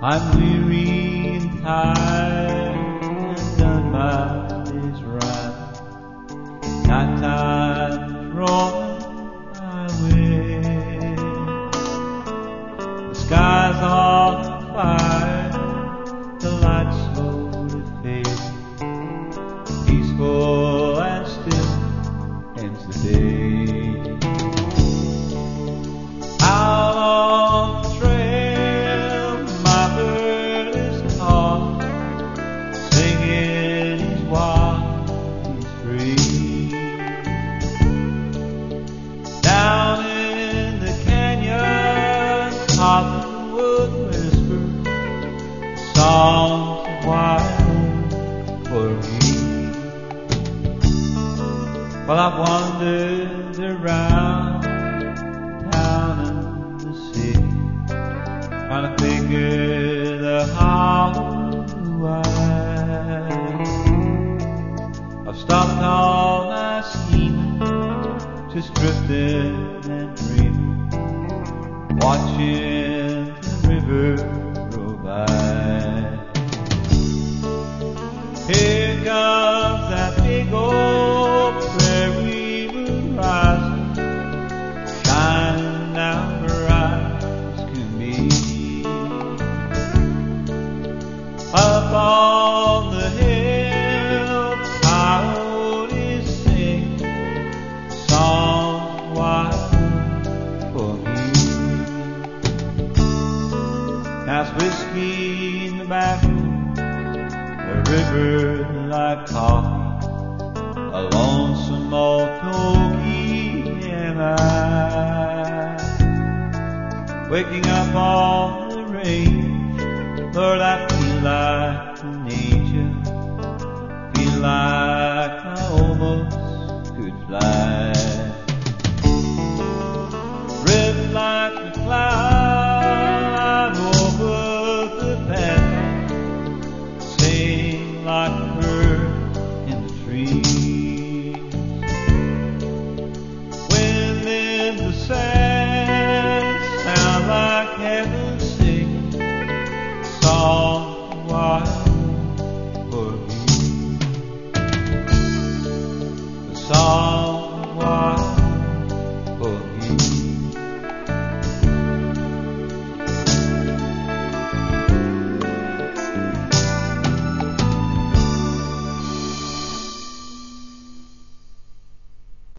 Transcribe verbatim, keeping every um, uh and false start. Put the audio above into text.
I'm weary and tired and done my day's ride. Night time rolling my way. The sky's on fire, the lights slowly fade. Peaceful and still ends the day. Out on the trail, my bird is caught, singing his wild, he's free. Down in the canyon, cottonwood whispers songs of wild for me. Well, I've wandered around town and the city, trying to figure the how why. I've stopped all my scheming, just drifting and dreaming, watching the river roll by. Here comes that big old prairie moon rising, shining down bright as can be. Up on the hill, coyotes sing songs wild for me. That's whiskey in the back, a river like coffee, a lonesome old Okie am I, waking up all